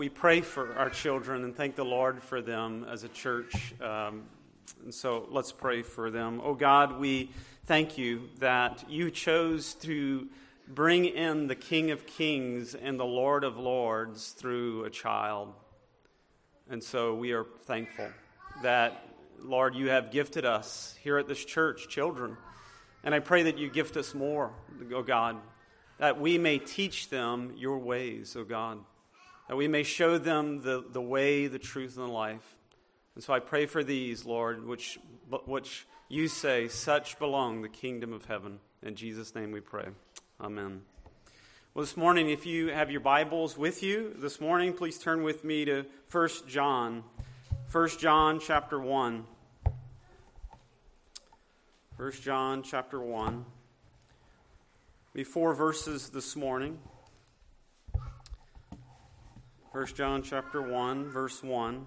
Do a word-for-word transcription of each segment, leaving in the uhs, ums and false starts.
We pray for our children and thank the Lord for them as a church. Um, and so let's pray for them. Oh God, we thank you that you chose to bring in the King of Kings and the Lord of Lords through a child. And so we are thankful that, Lord, you have gifted us here at this church, children. And I pray that you gift us more, oh God, that we may teach them your ways, oh God. That we may show them the, the way, the truth, and the life. And so I pray for these, Lord, which which you say, such belong the kingdom of heaven. In Jesus' name we pray. Amen. Well, this morning, if you have your Bibles with you this morning, please turn with me to First John. First John chapter one. First John chapter one. Be four verses this morning. First John chapter one, verse one.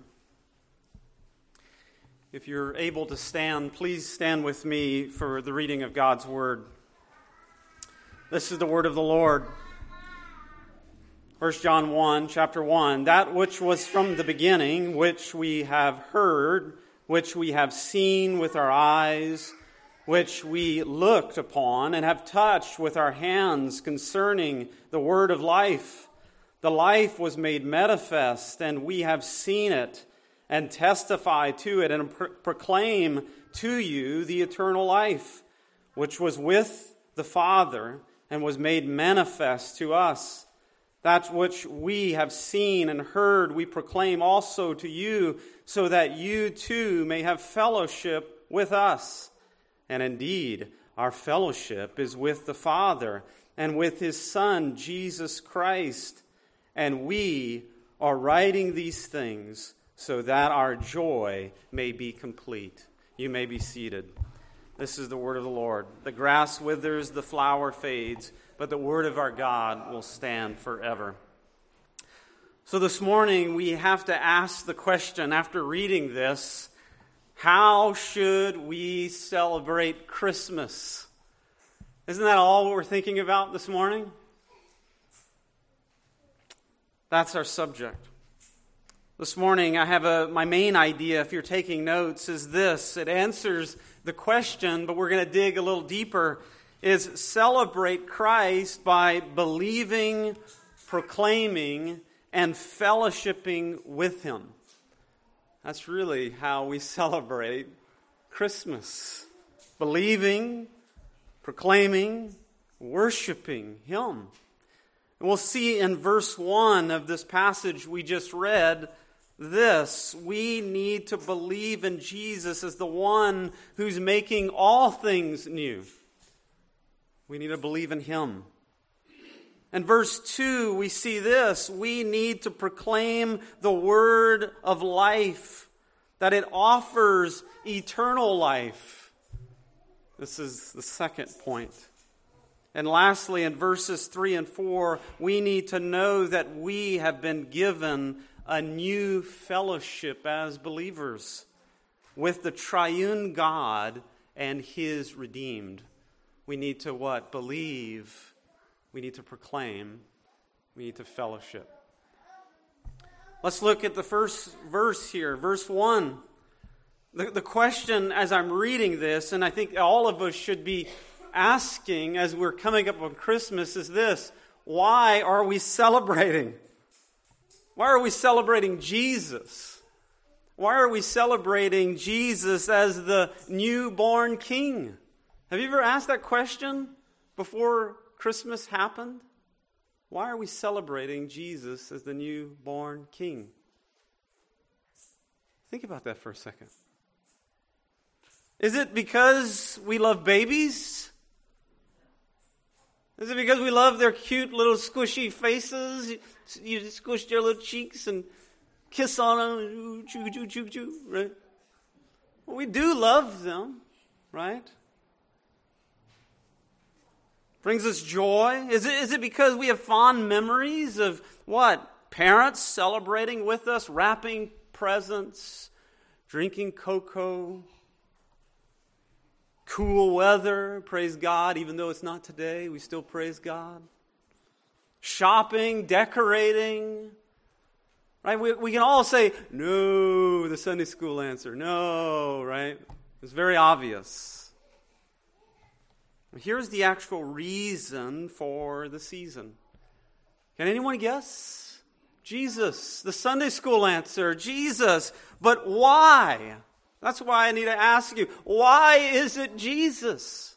If you're able to stand, please stand with me for the reading of God's word. This is the word of the Lord. First John one, chapter one. That which was from the beginning, which we have heard, which we have seen with our eyes, which we looked upon and have touched with our hands concerning the word of life. The life was made manifest, and we have seen it, and testify to it, and pro- proclaim to you the eternal life, which was with the Father, and was made manifest to us. That which we have seen and heard, we proclaim also to you, so that you too may have fellowship with us. And indeed, our fellowship is with the Father, and with his Son, Jesus Christ. And we are writing these things so that our joy may be complete. You may be seated. This is the word of the Lord. The grass withers, the flower fades, but the word of our God will stand forever. So this morning we have to ask the question, after reading this, how should we celebrate Christmas? Isn't that all we're thinking about this morning? That's our subject. This morning, I have a my main idea, if you're taking notes, is this. It answers the question, but we're going to dig a little deeper, is celebrate Christ by believing, proclaiming, and fellowshipping with him. That's really how we celebrate Christmas. Believing, proclaiming, worshiping him. And we'll see in verse one of this passage we just read this. We need to believe in Jesus as the one who's making all things new. We need to believe in him. In verse two, we see this. We need to proclaim the word of life, that it offers eternal life. This is the second point. And lastly, in verses three and four, we need to know that we have been given a new fellowship as believers with the triune God and his redeemed. We need to what? Believe. We need to proclaim. We need to fellowship. Let's look at the first verse here, verse one. The, the question as I'm reading this, and I think all of us should be asking as we're coming up on Christmas, is this: why are we celebrating? Why are we celebrating Jesus? Why are we celebrating Jesus as the newborn King? Have you ever asked that question before Christmas happened? Why are we celebrating Jesus as the newborn King? Think about that for a second. Is it because we love babies? Is it because we love their cute little squishy faces? You squish their little cheeks and kiss on them, choo choo choo choo, right? Well, we do love them, right? Brings us joy. Is it is it because we have fond memories of what? Parents celebrating with us, wrapping presents, drinking cocoa, cool weather, praise God, even though it's not today, we still praise God. Shopping, decorating, Right? We, we can all say, no, the Sunday school answer. No, right? It's very obvious. Here's the actual reason for the season. Can anyone guess? Jesus. The Sunday school answer. Jesus. But why? That's why I need to ask you. Why is it Jesus?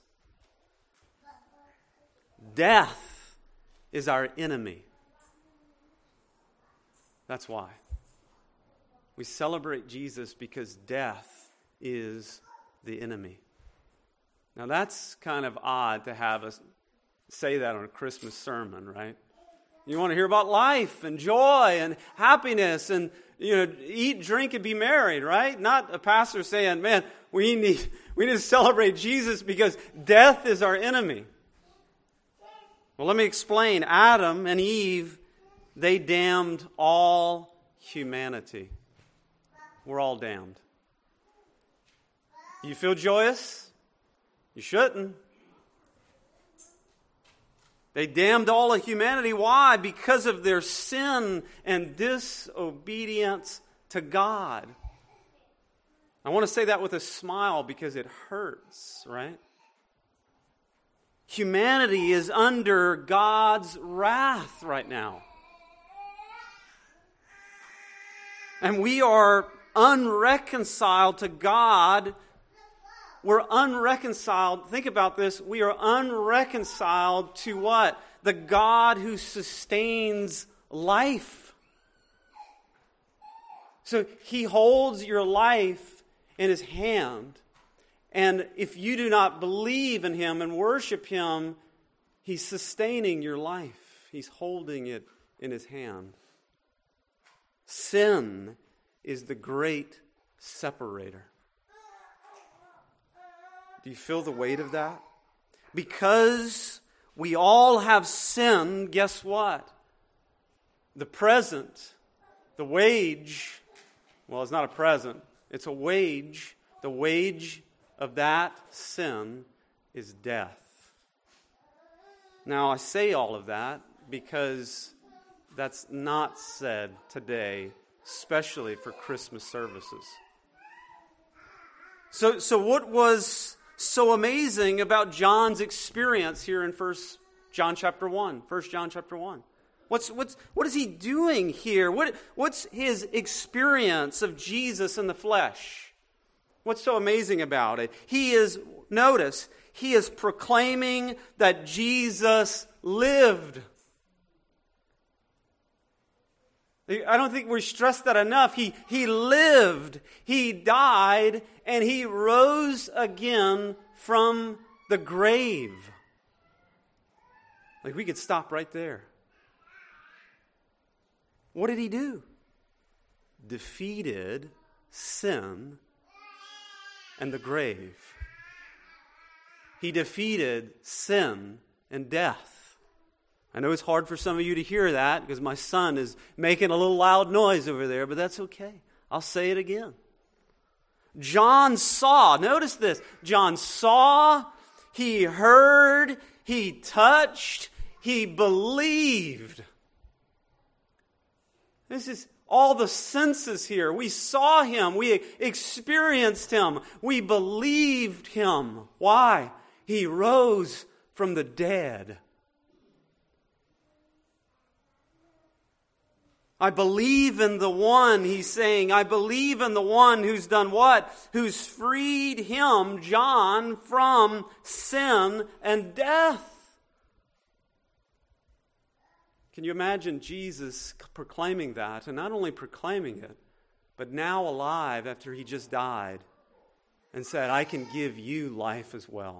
Death is our enemy. That's why. We celebrate Jesus because death is the enemy. Now that's kind of odd to have us say that on a Christmas sermon, right? You want to hear about life and joy and happiness and, you know, eat, drink, and be merry, right? Not a pastor saying, man, we need, we need to celebrate Jesus because death is our enemy. Well, let me explain. Adam and Eve, they damned all humanity. We're all damned. You feel joyous? You shouldn't. They damned all of humanity. Why? Because of their sin and disobedience to God. I want to say that with a smile because it hurts, right? Humanity is under God's wrath right now. And we are unreconciled to God. We're unreconciled. Think about this. We are unreconciled to what? The God who sustains life. So He holds your life in His hand. And if you do not believe in Him and worship Him, He's sustaining your life. He's holding it in His hand. Sin is the great separator. Do you feel the weight of that? Because we all have sinned, guess what? The present, the wage, well, it's not a present, it's a wage. The wage of that sin is death. Now, I say all of that because that's not said today, especially for Christmas services. So, so what was so amazing about John's experience here in First John chapter one? First John chapter one. What's what's what is he doing here? What what's his experience of Jesus in the flesh? What's so amazing about it? He is, notice, he is proclaiming that Jesus lived. I don't think we stress that enough. He, he lived, He died, and He rose again from the grave. Like, we could stop right there. What did He do? Defeated sin and the grave. He defeated sin and death. I know it's hard for some of you to hear that because my son is making a little loud noise over there, but that's okay. I'll say it again. John saw, notice this, John saw, he heard, he touched, he believed. This is all the senses here. We saw Him, we experienced Him, we believed Him. Why? He rose from the dead. I believe in the one, he's saying, I believe in the one who's done what? Who's freed him, John, from sin and death. Can you imagine Jesus proclaiming that? And not only proclaiming it, but now alive after He just died and said, I can give you life as well.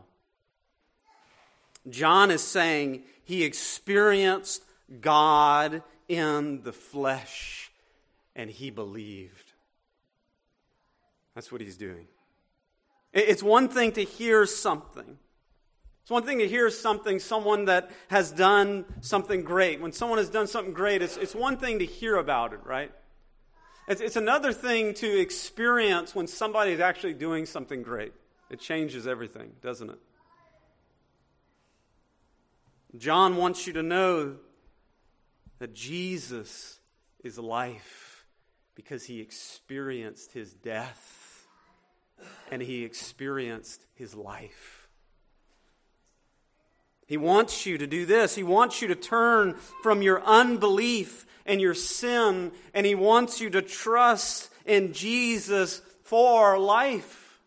John is saying he experienced God in the flesh, and he believed. That's what he's doing. It's one thing to hear something. It's one thing to hear something, someone that has done something great. When someone has done something great, it's, it's one thing to hear about it, right? It's, it's another thing to experience when somebody is actually doing something great. It changes everything, doesn't it? John wants you to know that Jesus is life Because he experienced his death and he experienced his life. He wants you to do this. He wants you to turn from your unbelief and your sin, and he wants you to trust in Jesus for life.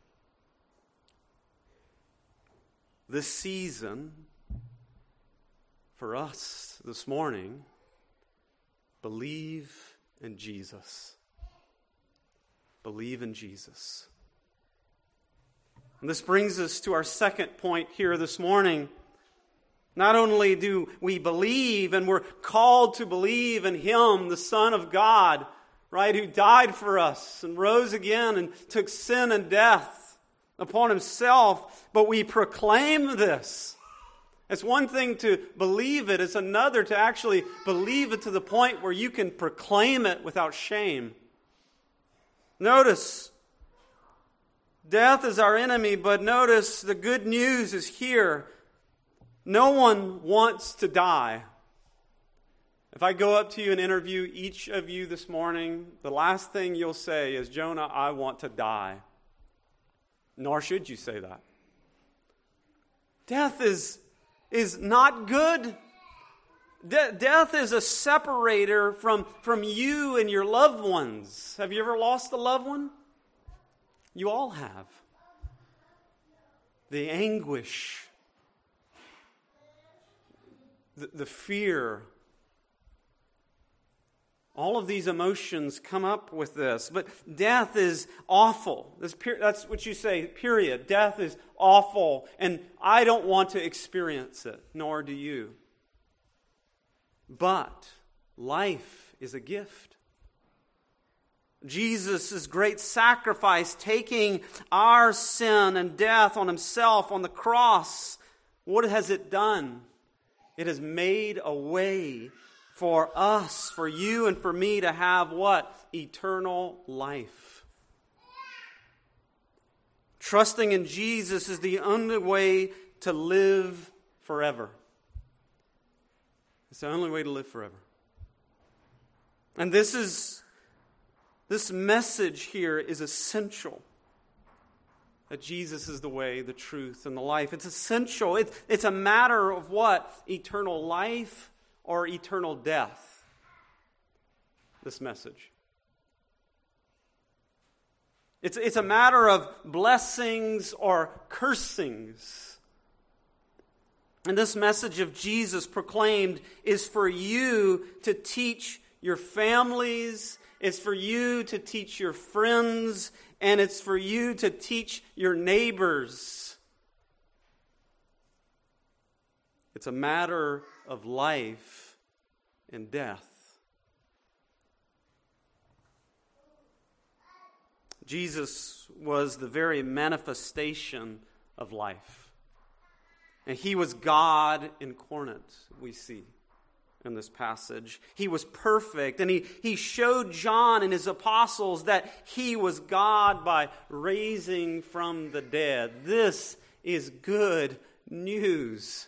This season, for us this morning, believe in Jesus. Believe in Jesus. And this brings us to our second point here this morning. Not only do we believe, and we're called to believe in Him, the Son of God, right, who died for us and rose again and took sin and death upon Himself, but we proclaim this. It's one thing to believe it, it's another to actually believe it to the point where you can proclaim it without shame. Notice, death is our enemy, but notice the good news is here. No one wants to die. If I go up to you and interview each of you this morning, the last thing you'll say is, Jonah, I want to die. Nor should you say that. Death is, is not good. De- death is a separator from, from you and your loved ones. Have you ever lost a loved one? You all have. The anguish, the, the fear, all of these emotions come up with this. But death is awful. This, that's what you say, period. Death is awful, and I don't want to experience it, nor do you. But life is a gift. Jesus' great sacrifice, taking our sin and death on Himself on the cross, what has it done? It has made a way for us, for you and for me to have what? Eternal life. Trusting in Jesus is the only way to live forever. It's the only way to live forever. And this is, this message here is essential. That Jesus is the way, the truth, and the life. It's essential. It, it's a matter of what? Eternal life or eternal death. This message. It's, it's a matter of blessings or cursings. And this message of Jesus proclaimed is for you to teach your families, it's for you to teach your friends, and it's for you to teach your neighbors. It's a matter of life and death. Jesus was the very manifestation of life. And He was God incarnate, we see in this passage. He was perfect, and he, he showed John and his apostles that He was God by raising from the dead. This is good news.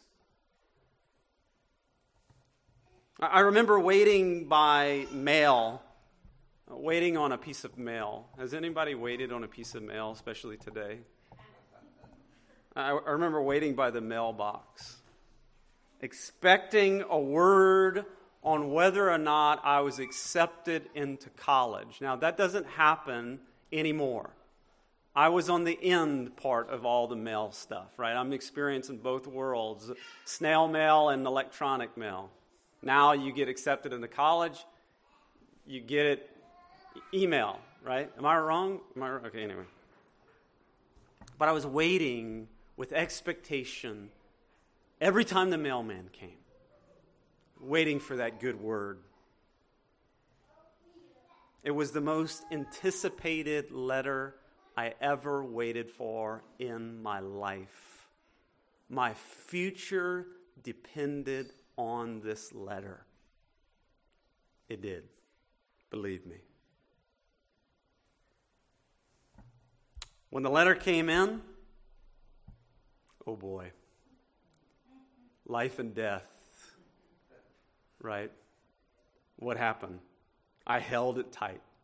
I remember waiting by mail, waiting on a piece of mail. Has anybody waited on a piece of mail, especially today? I remember waiting by the mailbox, expecting a word on whether or not I was accepted into college. Now, that doesn't happen anymore. I was on the end part of all the mail stuff, right? I'm experiencing both worlds, snail mail and electronic mail. Now you get accepted into college, you get it email, right? Am I wrong? Am I wrong? Okay, anyway. But I was waiting with expectation every time the mailman came, waiting for that good word. It was the most anticipated letter I ever waited for in my life. My future depended on this letter. It did. Believe me. When the letter came in, oh boy. Life and death. Right? What happened? I held it tight.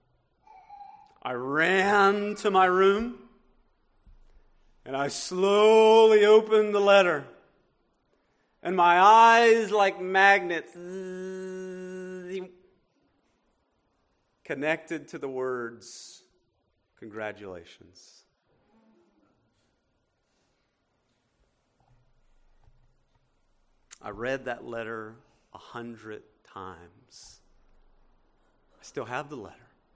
I ran to my room and I slowly opened the letter. And my eyes, like magnets, connected to the words, congratulations. I read that letter a hundred times. I still have the letter.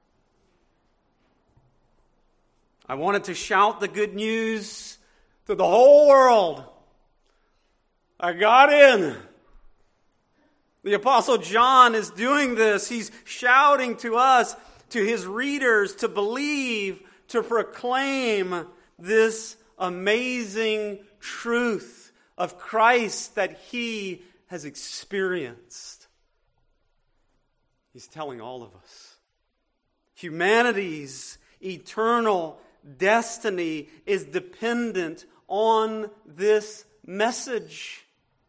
I wanted to shout the good news to the whole world. I got in. The Apostle John is doing this. He's shouting to us, to his readers, to believe, to proclaim this amazing truth of Christ that he has experienced. He's telling all of us. Humanity's eternal destiny is dependent on this message.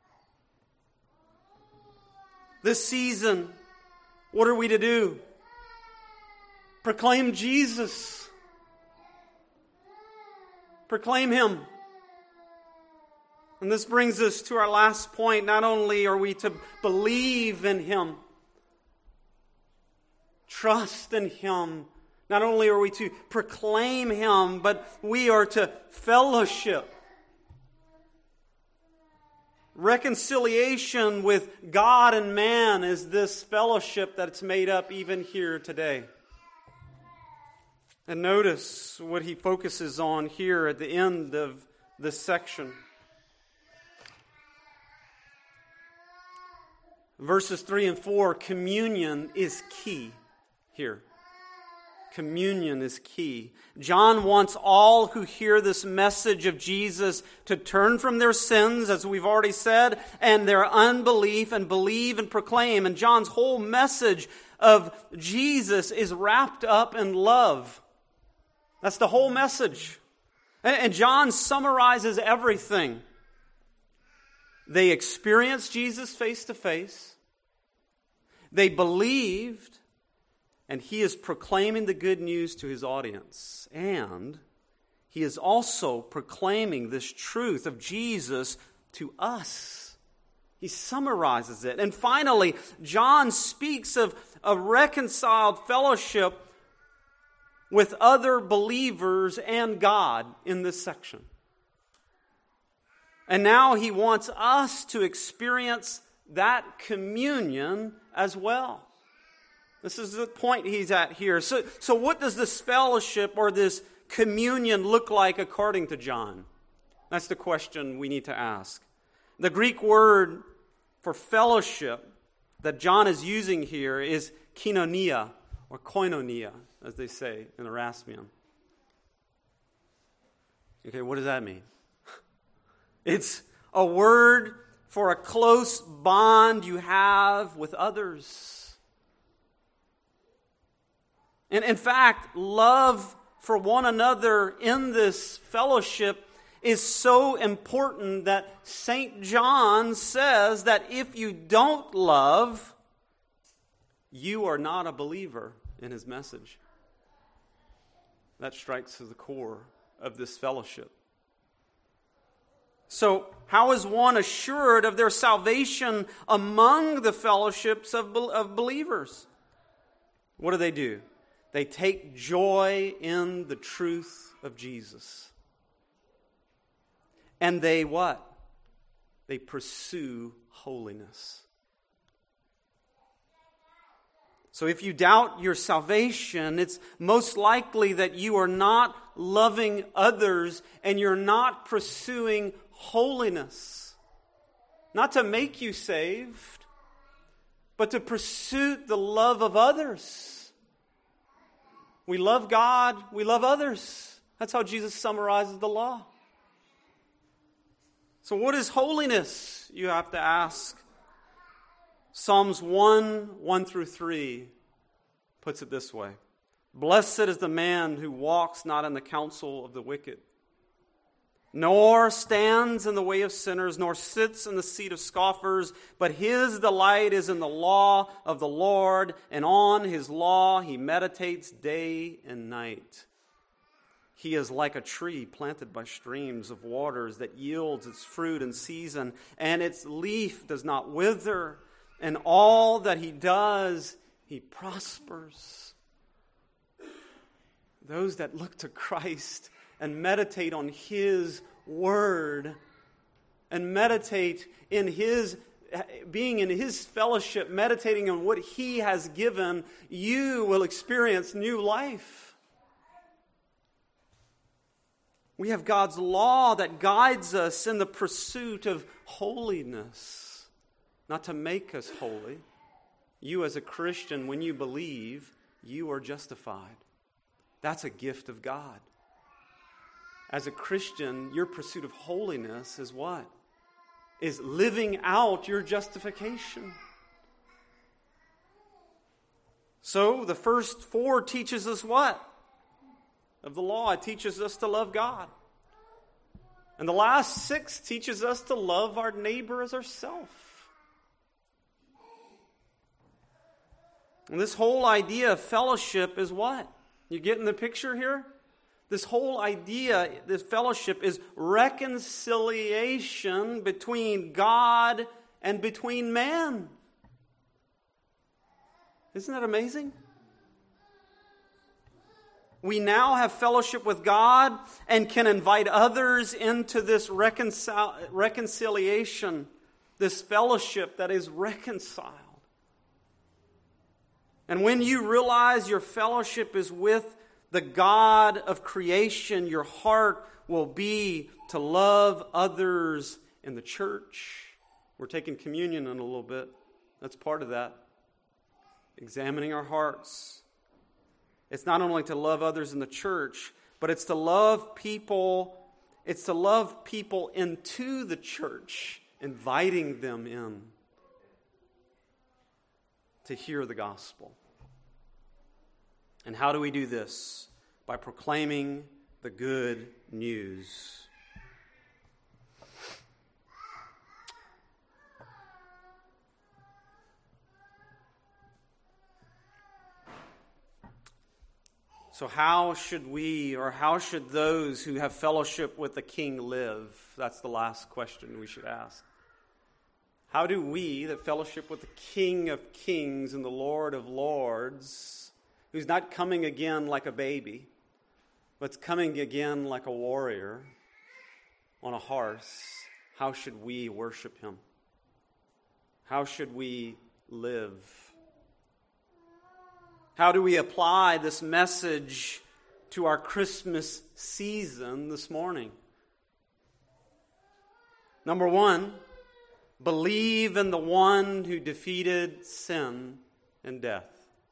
This season, what are we to do? Proclaim Jesus. Proclaim Him. And this brings us to our last point. Not only are we to believe in Him, trust in Him. Not only are we to proclaim Him, but we are to fellowship. Reconciliation with God and man is this fellowship that's made up even here today. And notice what he focuses on here at the end of this section. Verses three and four, communion is key here. Communion is key. John wants all who hear this message of Jesus to turn from their sins, as we've already said, and their unbelief, and believe and proclaim. And John's whole message of Jesus is wrapped up in love. That's the whole message. And John summarizes everything. They experienced Jesus face to face. They believed. And he is proclaiming the good news to his audience. And he is also proclaiming this truth of Jesus to us. He summarizes it. And finally, John speaks of a reconciled fellowship with other believers and God in this section. And now he wants us to experience that communion as well. This is the point he's at here. So, so what does this fellowship or this communion look like according to John? That's the question we need to ask. The Greek word for fellowship that John is using here is koinonia, or koinonia, as they say in Erasmian. Okay, what does that mean? It's a word for a close bond you have with others. And in fact, love for one another in this fellowship is so important that Saint John says that if you don't love, you are not a believer in his message. That strikes to the core of this fellowship. So, how is one assured of their salvation among the fellowships of, of believers? What do they do? They take joy in the truth of Jesus. And they what? They pursue holiness. So if you doubt your salvation, it's most likely that you are not loving others and you're not pursuing holiness. Not to make you saved, but to pursue the love of others. We love God, we love others. That's how Jesus summarizes the law. So what is holiness? You have to ask. Psalms one, one through three puts it this way. Blessed is the man who walks not in the counsel of the wicked, nor stands in the way of sinners, nor sits in the seat of scoffers, but his delight is in the law of the Lord, and on his law he meditates day and night. He is like a tree planted by streams of waters that yields its fruit in season, and its leaf does not wither, and all that he does, he prospers. Those that look to Christ and meditate on his word and meditate in his, being in his fellowship, meditating on what he has given, you will experience new life. We have God's law that guides us in the pursuit of holiness, not to make us holy. You as a Christian, when you believe, you are justified. That's a gift of God. As a Christian, your pursuit of holiness is what? Is living out your justification. So the first four teaches us what? Of the law, it teaches us to love God. And the last six teaches us to love our neighbor as ourselves. And this whole idea of fellowship is what? You getting the picture here? This whole idea, this fellowship, is reconciliation between God and between man. Isn't that amazing? We now have fellowship with God and can invite others into this reconcil- reconciliation, this fellowship that is reconciled. And when you realize your fellowship is with the God of creation, your heart will be to love others in the church. We're taking communion in a little bit. That's part of that. Examining our hearts. It's not only to love others in the church, but it's to love people, it's to love people into the church, inviting them in to hear the gospel. And how do we do this? By proclaiming the good news. So how should we, or how should those who have fellowship with the King live? That's the last question we should ask. How do we that fellowship with the King of Kings and the Lord of Lords, who's not coming again like a baby, but's coming again like a warrior on a horse, how should we worship him? How should we live? How do we apply this message to our Christmas season this morning? Number one, believe in the one who defeated sin and death.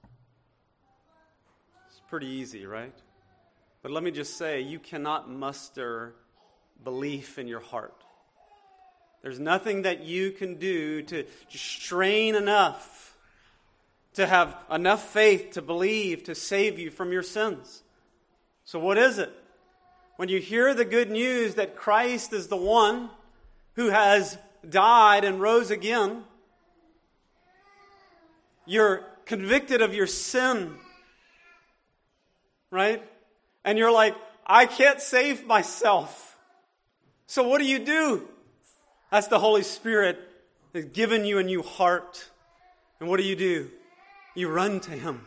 It's pretty easy, right? But let me just say, you cannot muster belief in your heart. There's nothing that you can do to strain enough to have enough faith to believe to save you from your sins. So what is it? When you hear the good news that Christ is the one who has died and rose again, you're convicted of your sin, right? And you're like, I can't save myself. So what do you do? That's the Holy Spirit has given you a new heart. And what do you do? You run to Him.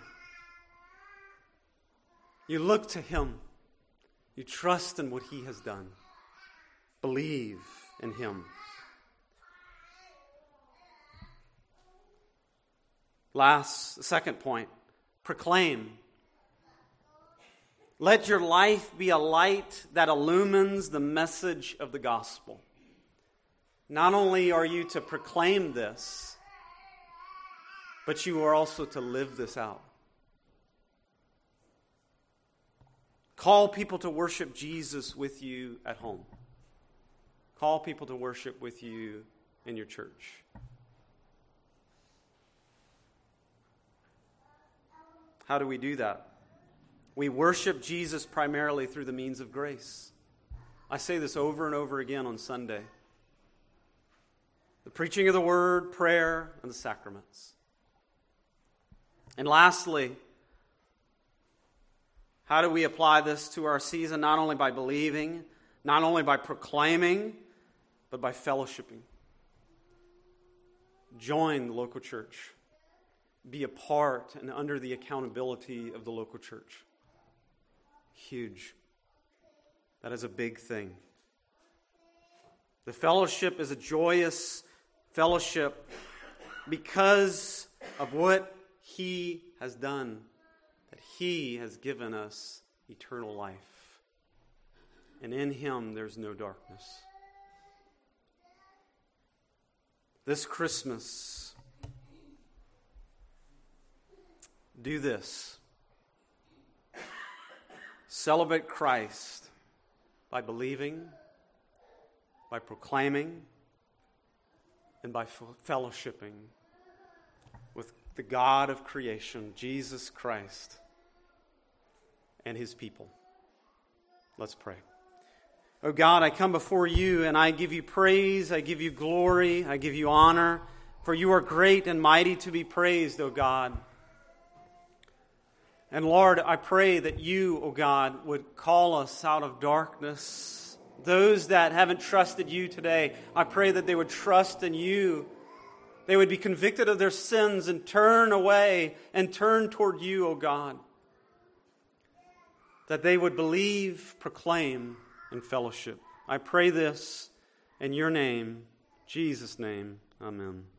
You look to Him. You trust in what He has done. Believe in Him. Last, second point, proclaim. Let your life be a light that illumines the message of the gospel. Not only are you to proclaim this, but you are also to live this out. Call people to worship Jesus with you at home. Call people to worship with you in your church. How do we do that? We worship Jesus primarily through the means of grace. I say this over and over again on Sunday. The preaching of the word, prayer, and the sacraments. And lastly, how do we apply this to our season? Not only by believing, not only by proclaiming, but by fellowshipping. Join the local church. Be a part and under the accountability of the local church. Huge. That is a big thing. The fellowship is a joyous fellowship because of what He has done, that He has given us eternal life. And in Him there's no darkness. This Christmas, do this. Celebrate Christ by believing, by proclaiming, and by fellowshipping with the God of creation, Jesus Christ, and His people. Let's pray. Oh God, I come before you and I give you praise, I give you glory, I give you honor, for you are great and mighty to be praised, O God. And Lord, I pray that you, O God, would call us out of darkness. Those that haven't trusted you today, I pray that they would trust in you. They would be convicted of their sins and turn away and turn toward you, O God. That they would believe, proclaim, and fellowship. I pray this in your name, Jesus' name. Amen.